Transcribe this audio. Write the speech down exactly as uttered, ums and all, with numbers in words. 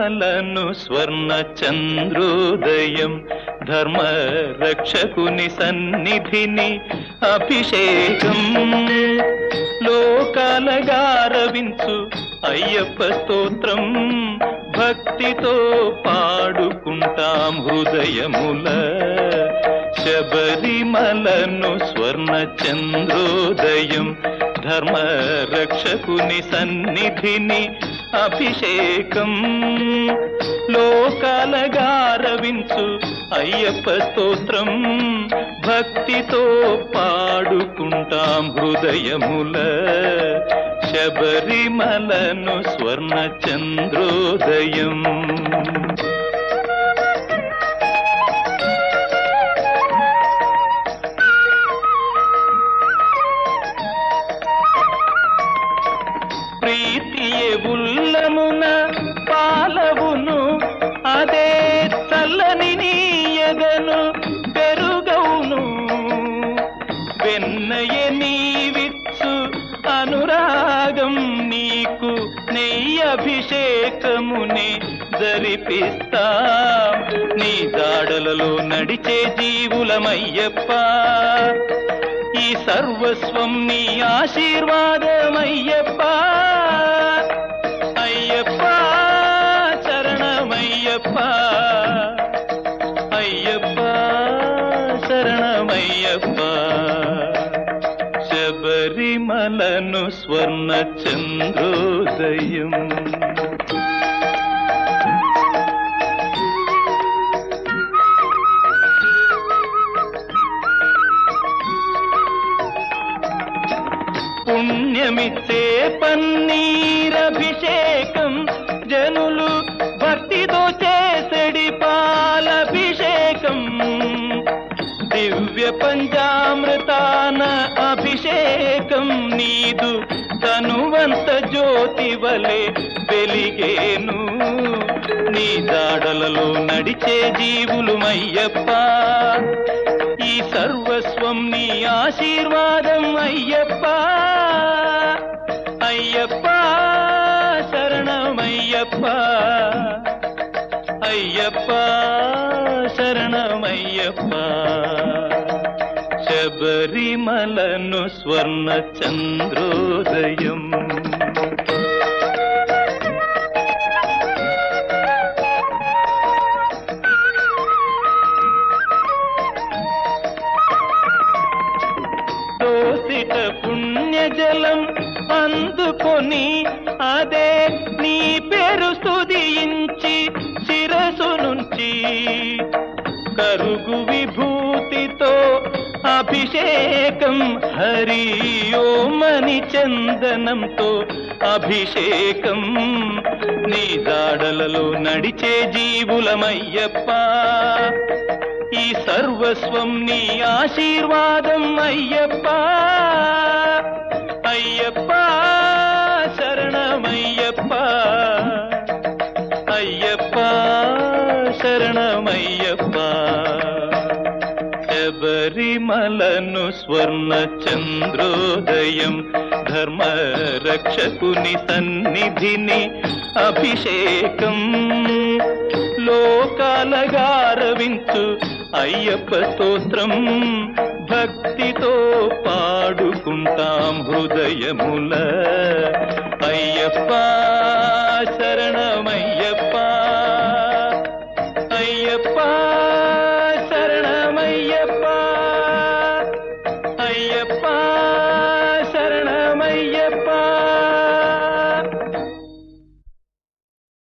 శబరిమలను స్వర్ణ చంద్రోదయం ధర్మ రక్షకుని సన్నిధిని అభిషేకం లోకాలగారవించు అయ్యప్ప స్తోత్రం భక్తితో పాడుకుంటాం హృదయముల శబరిమలను స్వర్ణ చంద్రోదయం ధర్మ రక్షకుని సన్నిధిని అభిషేకం లోకాలగారవించు అయ్యప్ప స్తోత్రం భక్తితో పాడుకుంటాం హృదయముల శబరిమలను స్వర్ణ చంద్రోదయం. ప్రీతియే ఉల్లమున పాలవును అదే చల్లని నీయగను పెరుగవును వెన్నయే నీవిచ్చు అనురాగం నీకు నెయ్యి అభిషేకమునే జరిపిస్తా నీ జాడలలో నడిచే జీవులమయ్యప్ప ఈ సర్వస్వం నీ ఆశీర్వాదమయ్యప్ప అయ్యప్ప శరణమయ్యప్ప అయ్యప్ప శరణమయ్యప్ప శబరిమలను స్వర్ణ చంద్రోదయం. పుణ్యమిచ్చే పన్నీరభిషేకం జనులు భక్తితో చేసడి పాలభిషేకం దివ్య పంచామృతాన అభిషేకం నీదు తనువంత జ్యోతి వలె వెలిగేను నీ జాడలలో నడిచే జీవులుమయ్యప్ప ఈ సర్వస్వం నీ ఆశీర్వాదం అయ్యప్ప అయ్యప్ప శరణమయ్యప్ప అయ్యప్ప శరణమయ్యప్ప శబరిమలను స్వర్ణ చంద్రోదయం. దోసిట పుణ్యజలం అందుకొని అదే నీ పేరు స్తుతించి శిరసు నుంచి కరుగు విభూతితో అభిషేకం హరి ఓమని చందనంతో అభిషేకం నీ జాడలలో నడిచే జీవులమయ్యప్ప ఈ సర్వస్వం నీ ఆశీర్వాదం అయ్యప్ప అయ్యప్ప శరణమయ్యప్ప అయ్యప్ప శరణమయ్యప్ప శబరిమలను స్వర్ణ చంద్రోదయం ధర్మ రక్షకుని సన్నిధిని అభిషేకం లోకాలగారవించు అయ్యప్ప స్తోత్రం భక్తితో పాడుకుంటాం హృదయముల అయ్యప్ప